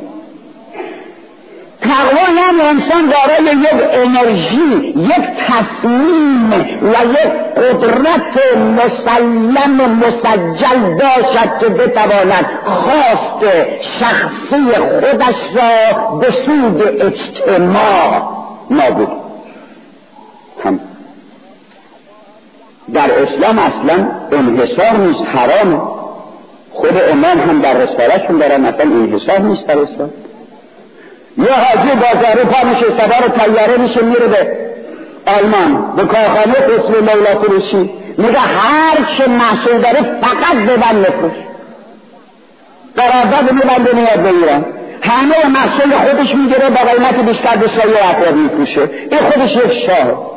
تقوا یعنی انسان دارای یک انرژی، یک تصمیم و یک قدرت مسلم مسجل باشد که بتواند خواست شخصی خودش را به سود اجتماع نابود. هم در اسلام اصلا انحصار نیست، حرامه. خود امام هم در رساله‌شون دارن اصلا انحصار نیست در اسلام. یه حاجی بازاری پا میشه سوار طیاره میشه میره به آلمان، به کارخانه قصر مولا فروشی، میگه هر چه محصول داره فقط ببند بفروش، قرارداد میبنده میاد به ایران، همه محصول خودش میگیره با قیمت بیشتر به شایع افراد میفروشه. این خودش یک شاه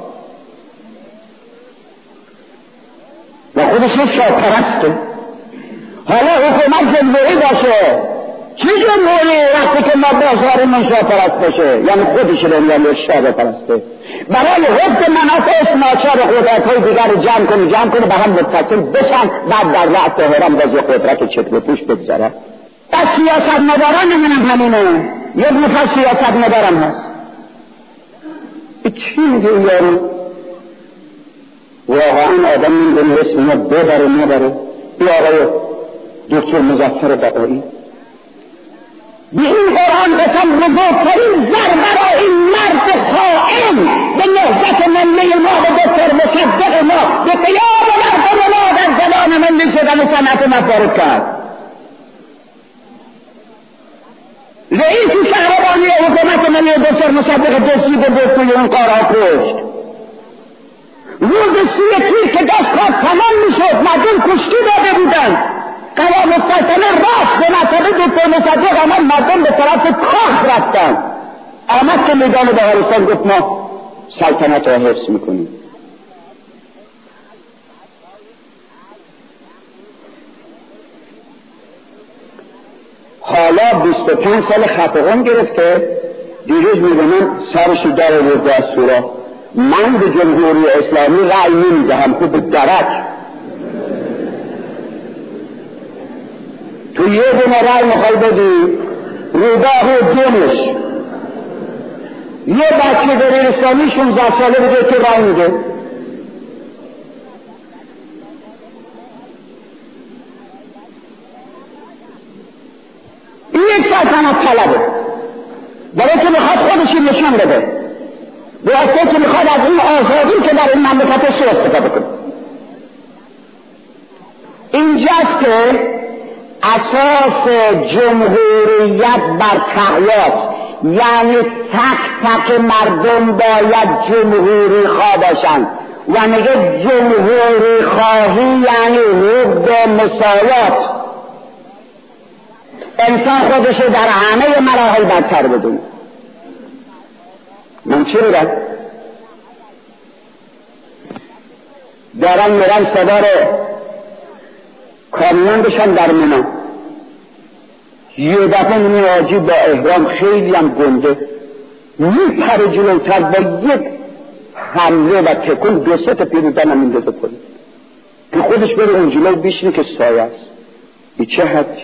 و خودش یک شاه پرسته. حالا حکومت جمهوری باشه، چی جمهوری وقتی که ما بازار من شاه پرست باشه؟ یعنی خودش رو میگن شاه پرسته، برای حفظ منافع ناچار قدرت‌های دیگر رو جمع کنه جمع کنه به هم متصل بشن، بعد در رأس هرم باز قدرت چتر پوش بگذاره. از سیاست مداران نمونم همینه، یک نفر سیاست مدارم هست. چی میگه یارو؟ واقعا آدم میدونه اسم اینو ببره نبره. این آقای دکتر مظفر بقایی به این قرآن قسم بزرگترین ضربه را این مرد خائن به نهضت ملی ما و دکتر مصدق ما به قیام مردم ما در زمان ملی شدن صنعت ما وارد کرد. رئیس شهربانی حکومت ملی دکتر مصدق دستی به دستی اون کارها کشت. روز سی تیر که دست کار تمام میشد مردم کشتی داده بودند. قوام السلطنه راست به مرتبه دکتر مصدق آمد، مردم به طرف کاخ رفتن. آمد که میدان دهارستان گفت ما سلطنت را حفظ میکنیم. حالا بیست و پنج سال خفقان گرفته، دیروز میگه من سرشو در آورده از سورا، من به جمهوری اسلامی رأی نمیدهم، تو به درک تو یه دونه رأی میخوای بدی روباه و دونش یه بچه داری اسلامی شانزده ساله بده تو رأی میده. این یک سلطنت طلبه، برای که میخواد خودشی نشان بده، برای که میخواد از این آزادی که در این مملکت سو استفاده کنه. اینجاست که اساس جمهوریت بر تقیاست، یعنی تک تک مردم باید جمهوری خواه باشند و میگه جمهوری خواهی یعنی حب مساوات، انسان خودشو در همه مراحل برتر بدونه. من چی میگم؟ دارن میرن سوار کامیون بشن در منو، یه دفعه میبینی حاجی با احرام خیلی هم گنده میپره جلوتر، با یک حمله و تکون دو سه تا پیروزن هم میندازه کنه که خودش بره اون جلو بیشنی که سایه است. ای چه حدی؟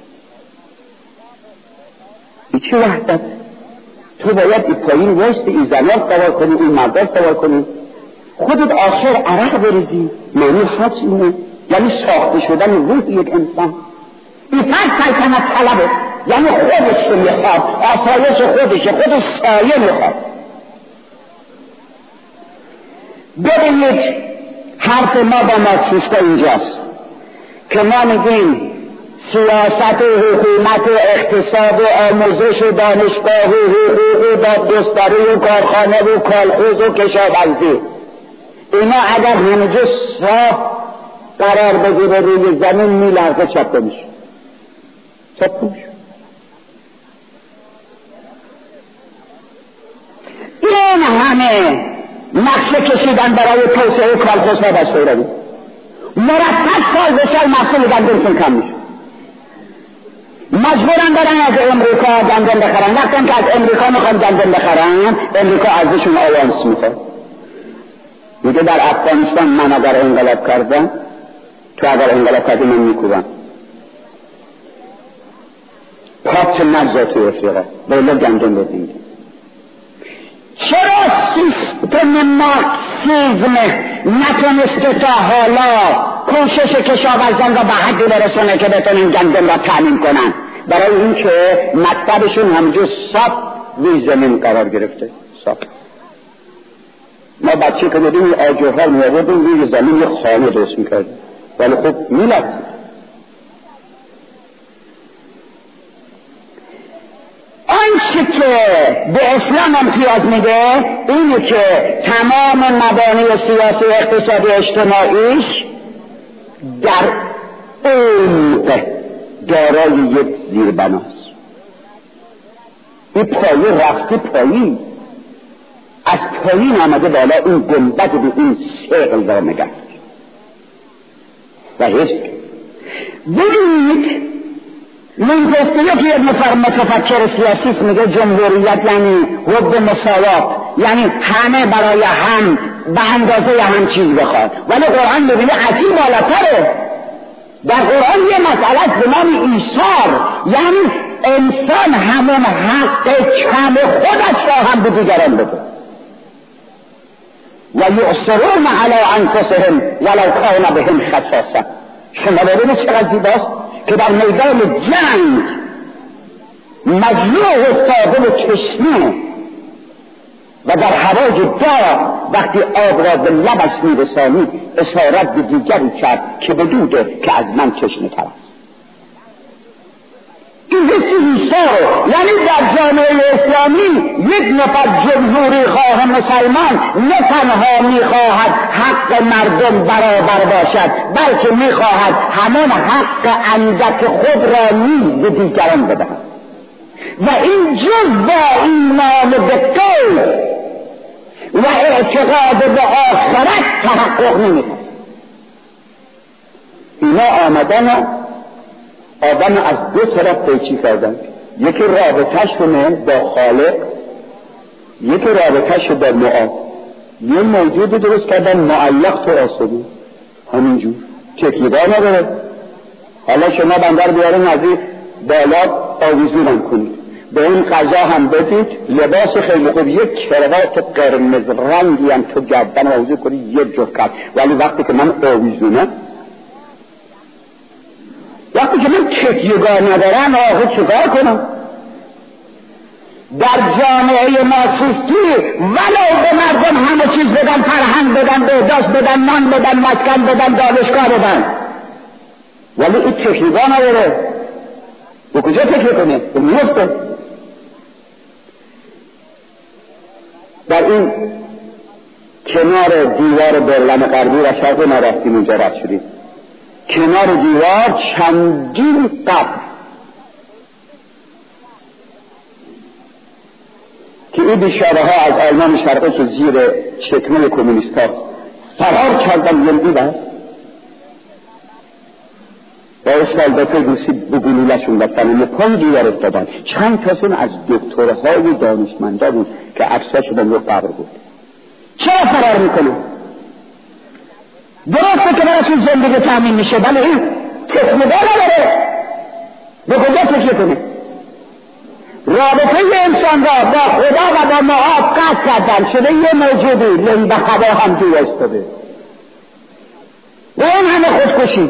ای چه وحدت؟ تو باید ای پایین واسه ای زنان سوار کنی، ای مردان سوار کنی، خودت آخر عرق بریزی. معنی حج اینه، یعنی ساخته شدن روح یک انسان. این فرد سلطنت طلبه، یعنی خودش رو میخواد، آسایش خودش، خودش سایه میخواد. ببینید حرف ما با مارکسیستا اینجاست که ما میگیم سیاست و حکومت و اقتصاد و آموزش و دانشگاه و حقوق و دادگستری و کارخانه و کالخوز و کشاورزی، اینا اگر همینجا صاف قرار بگیره روی زمین میلرزه چاپه میشه چاپه میشه. این همه نقشه کشیدن برای توسعه کالخوز و دستوری، مرتب سال به سال محصول گندمشون کم میشه، مجبورن برن از امریکا گندم بخرن. وقتی که از امریکا میخوان گندم بخرن، امریکا ازشون آوانس میخواد. میگه در افغانستان من اگر انقلاب کردم، تو اگر انقلاب کردی من میکوبم. پاک نزد تو افریقا باید گندم بدیم. چرا سیستم مارکسیزم نتونسته تا حالا کوشش کشاورزان را به حدی برسونه که بتونن گندم را تامین کنن؟ برای این که مکتبشون همجور صاف روی زمین قرار گرفته. صاف ما بچه که بودیم آجوها میابودیم روی زمین یه خانه درست میکردیم، ولی خب میلرزید. آنچه که به اسلام امتیاز میده اینه که تمام مبانی سیاسی و اقتصادی اجتماعیش در عمق دارای یک زیربناست. این پایه رفته پایین، از پایین آمده بالا، این گنبد به این شغل را نگه و حفظ. ببینید منتسبیه که یک نفر متفکر سیاسیست میگه جمهوریت یعنی حب مساوات، یعنی همه برای هم به اندازه هم چیز بخواد. ولی قرآن ببینه عجیب بالاتره. در قرآن یه مسئله به نام ایثار، یعنی انسان همون حق کم خودش را هم به دیگران بده. و یؤثرون علی انفسهم ولو کان بهم خصاصه. شما ببینید چقدر زیباست که در میدان جنگ مجروح افتاده و تشنه و در هوای داغ وقتی آب را به لبش میرسانید اشارت به دیگری کرد که بدوده که از من تشنه تر است. این حسی ایثار، یعنی در جامعه اسلامی یک نفر جمهوری خواه مسلمان نه تنها میخواهد حق مردم برابر باشد، بلکه میخواهد همان حق اندک خود را نیز به دیگران بدهد. و این جز با ایمان به غیب و اعتقاد به آخرت تحقق نمی‌پذیرد. اینا آمدن آدم از دو طرف پیچی کردن، یکی رابطه‌ش با خالق، یکی رابطه‌ش با معاد. یه موجود درست کردن معلق تو آسمون، همینجور تکیه‌دار نداره. حالا شما بندر بیارین از این بالا آویزونم کنید، به این غذا هم بدید، لباس خیلی خوب، یک کراوات قرمز رنگی هم تو گردن آویزون کنید، یک جفت کفش. ولی وقتی که من آویزونم، وقتی که من تکیه‌گاه ندارم، آخه چیکار کنم؟ در جامعه ماسیستی ولو به مردم همه چیز بدن، فرهنگ بدن، بهداشت بدن، نان بدن، مسکن بدن، دانشگاه بدن، ولی این تکیه‌گاه نداره، به کجا تکیه کنه؟ به میفته. در این کنار دیوار برلن غربی و شرق ما رفتیم، اونجا رد شدیم. کنار دیوار چندین قبر که این بیچاره ها از آلمان شرقی که زیر چکمه کمونیست هاست فرار کردن، یلدی بست و اسفالداته دوسی بگلولشون بستن و پای دیوار افتادن. چند تاشون از دکترهای دانشمندا بود که عکساشون رو قبر بود. چرا فرار میکنه؟ درسته که براتون زندگی تامین میشه، ولی این تکمه نداره، به کجا تکیه کنه؟ رابطه انسان را با خدا و با معاد قطع کردن، شده یه موجودی لنگ به هوا هم جوی استاده و این همه خودکشی.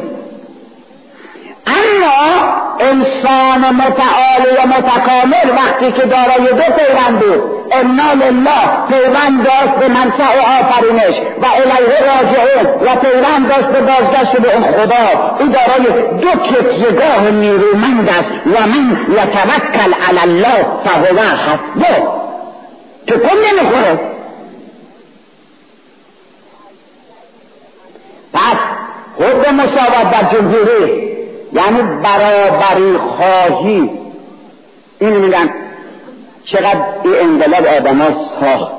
اما انسان متعالی و متکامل وقتی که دارای دو پیوند بود، انا لله، پیوند داشت به منشأ آفرینش و الیه راجعون، و پیوند داشت به بازگشت به اون خدا، این دارای دو تکیه‌گاه نیرومند است. و من یتوکل علی الله فهو حسبه، تکون نمیخوره. پس حب مساوات در جمهوری یعنی برابری خواهی. اینو میگن چقدر این انقلاب آدم ها ساخت.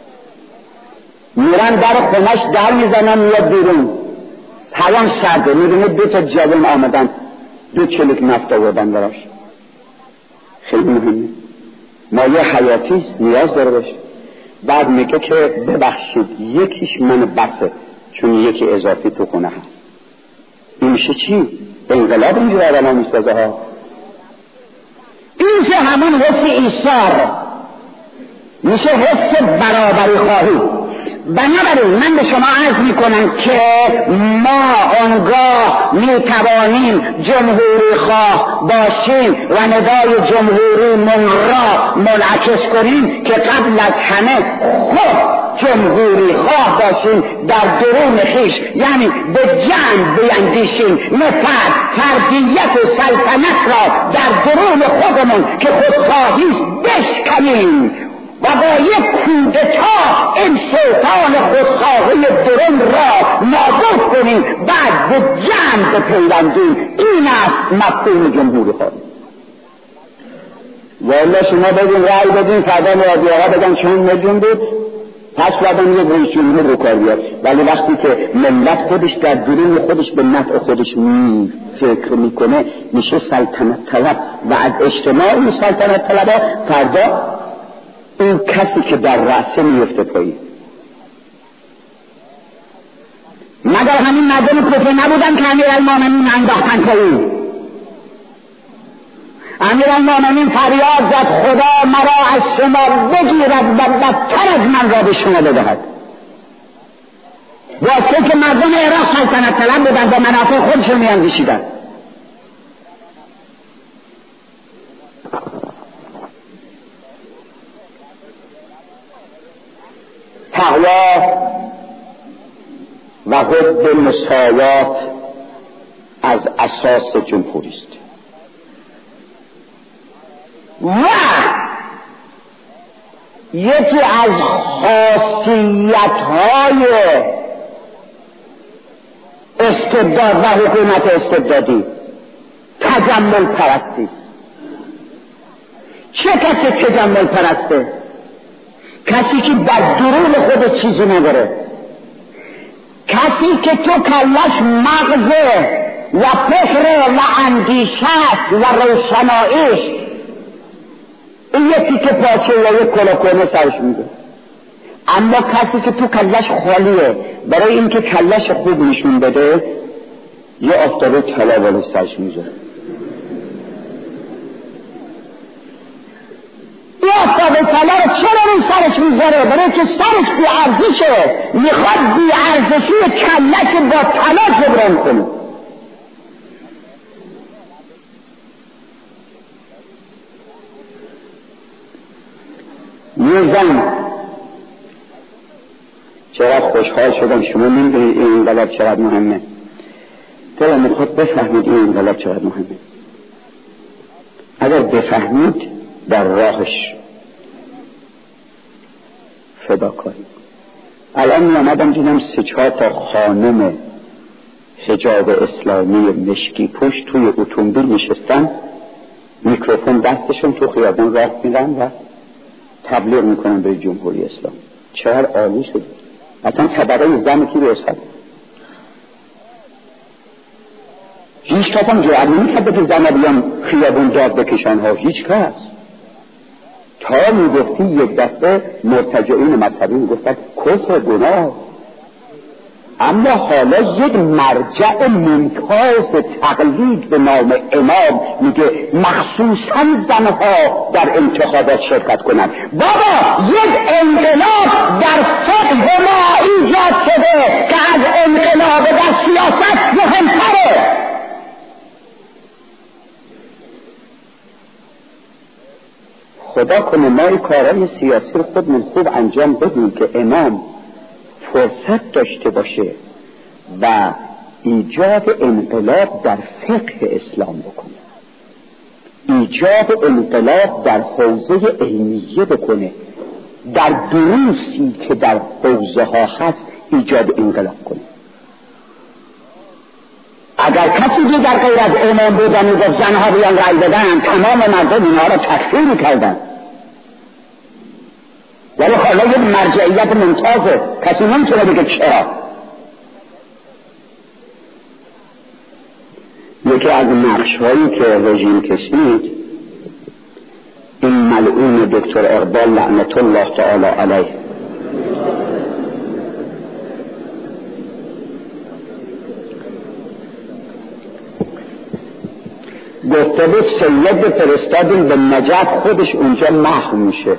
میرن در خونش در میزنن، میاد بیرون، هوا سرده، میبینه دو تا جوان آمدن، دو چلک نفت آوردن براش. خیلی مهمه، مایه حیاتیست، نیاز داره باشه. بعد میگه که ببخشید یکیش من بسه، چون یکی اضافی تو خونه هست. این میشه چی؟ انقلاب اینجور آدم ها میسازه ها. این که همون حس ایثار میشه، حس برابری خواهی. بنابراین من به شما عرض میکنم که ما آنگاه میتوانیم جمهوری خواه باشیم و ندای جمهوری من را منعکس کنیم که قبل از همه خود جمهوری خواه باشیم در درون خویش، یعنی به جمع بیندیشیم، نفرت، فردیت و سلطنت را در درون خودمون که خودخواهیست بشکنیم و با یک کودتا این شیطان خودخواهی درون را نابود کنیم، بعد به جمع بپیوندیم. این است مفهوم جمهوری خواهی. والا شما بگین رأی بدین، فردا رادیوها بگن چون میلیون بود، پس بعدم یک رئیس جمهور رو کار بیاد. ولی وقتی که ملت خودش در درون خودش به نفع خودش می فکر میکنه، میشه سلطنت طلب و از اجتماع این سلطنت طلب فردا این کسی که در رأسه میفته پایین. مگر همین مردم کوفه نبودن که امیرالمومنین انداختن پایین؟ امیرالمومنین فریاد زد خدا مرا از شما بگیرد و بدتر از من را به شما بدهد. واسه که مردم عراق سلطنت طلب بودن و منافع خودشون میاندیشیدن. تقوا و حب مساوات از اساس جمهوری است و یکی از خاصیت‌های استبداد و حکومت استبدادی تجمل پرستی است. چه کسی تجمل پرسته؟ کسی که در درون خود چیزی نداره، کسی که تو کلش مغزه و فکر و اندیشه و روشناییش این یکی که پاچه یا یک کلاکنه سرش میده. اما کسی که تو کلش خالیه، برای اینکه کلش خوب نشون بده یه آفتابه طلا بالا سرش میذاره. این آفتابه طلا رو چرا رو سرش میذاره؟ برای اینکه سرش بی ارزشه، میخواد بی ارزشی کلش با طلا جبران کنه. یه زن، چقدر خوشحال شدم شما نمیدونید این انقلاب چقدر مهمه. دلم میخواد بفهمید این انقلاب چقدر مهمه. اگر بفهمید در راهش فداکاری. الان می آمدم دیدم سه چهار تا خانم حجاب اسلامی مشکی پوش توی اتومبیل نشستن، میکروفون دستشون، تو خیابان راه میرن و تبلیغ میکنن به جمهوری اسلام. چقدر عالی شد. اصلا طبقه زن کی به اصحاب هیچ کس هم جرأت نمی‌کرد که زن بیان خیابون داد بکشن ها، هیچ کس. تا میگفتی یک دفعه مرتجعین مذهبی میگفتن کفر گناه. اما حالا یک مرجع ممتاز تقلید به نام امام میگه مخصوصا زنها در انتخابات شرکت کنند. بابا یک انقلاب در فقه ما ایجاد شده که از انقلاب در سیاست مهمتره. خدا کنه ما این کارهای سیاسی رو خودمون خوب انجام بدیم که امام فرصت داشته باشه و ایجاد انقلاب در فقه اسلام بکنه، ایجاد انقلاب در حوزه علمیه بکنه، در دروسی که در حوزه ها هست ایجاد انقلاب کنه. اگر کسی دیگر غیر از امام بودن و گفت زنها بیان رأی بدن، تمام مردم اینها را تکفیر میکردن. ولی حالا یک مرجعیت ممتازه، کسی نمیتونه بگه چرا. یکی از نقش هایی که رژیم کشید این ملعون دکتر اقبال لعنت الله تعالی علیه گفته بود سید فرستادیم به نجف، خودش اونجا محو میشه.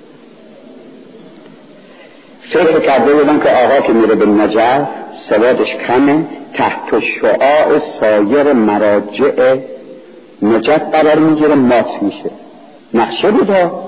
فکر کرده بودن که آقا که میره به نجف سوادش کمه، تحت شعاع سایر مراجع نجف قرار میگیره، مات میشه. نقشه بود ها.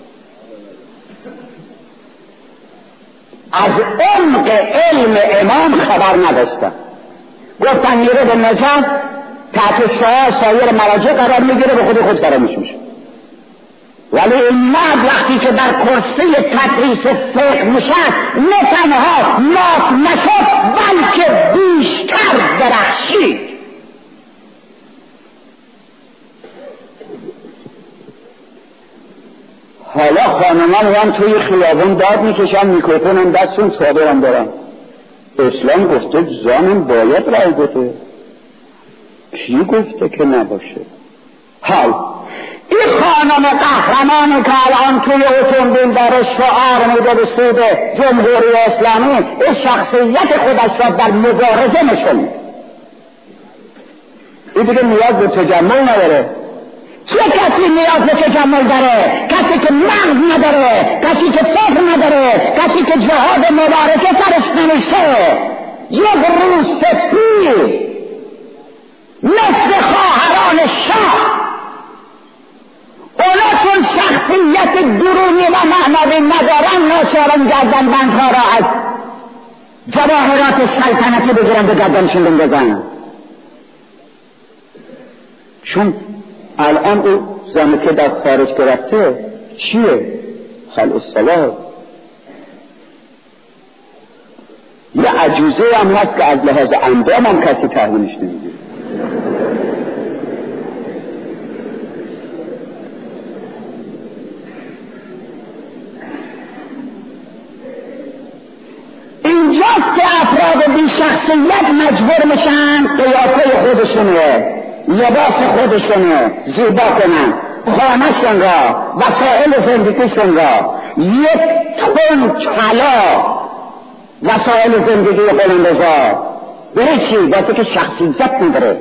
از عمق علم امام خبر نداشتن، گفتن میره به نجف تحت شعاع سایر مراجع قرار میگیره، به خود خود فراموش میشه. ولی این مرد وقتی که در کرسی تدریس فقه نشست نه تنها مات نشد بلکه بیشتر درخشید. حالا خانمان هم توی خیابون داد میکشن، میکروفون هم دستشون صادر هم دارن. اسلام گفته زنم باید رای بده. کی گفته که نباشه؟ حال این خانم قهرمانی که الان توی اتومبیل داره شعار میده به سود جمهوری اسلامی، این شخصیت خودش را در مبارزه نشون. این دیگه نیاز به تجمل نداره. چه کسی نیاز به تجمل داره؟ کسی که مغز نداره، کسی که فکر نداره، کسی که جهاد مبارکه سرش نمیشه. یک روز سپید مثل خواهران شاه، اونا چون شخصیت درونی و معنوی ندارن ناچارن گردن بندها را از جواهرات سلطنتی بگیرن به گردنشون بندازن. چون الان او زنی که در خارج گرفته چیه؟ خلع الصلاة. یه عجوزه هم هست که از لحاظ اندام هم کسی تحویلش نمیده. بی شخصیت مجبور میشن قیافه خودشونه، لباس خودشونه زیبا کنن، خانه‌شون را، وسایل زندگیشون را، یک تن طلا وسایل زندگی قلندزا برای چی؟ واسه که شخصیت نداره.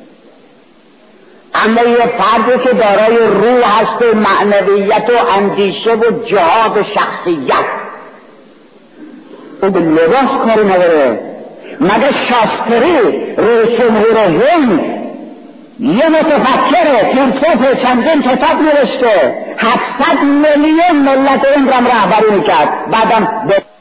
اما یه فردی که دارای روح هست و معنویت و اندیشه و جهاد و شخصیت، او به لباس کاری نداره. مگه شاستری رئیس جمهور هند یه متفکره فیلسوف چندین کتاب نوشته، هفتصد میلیون ملت این را رهبری میکرد، بعدم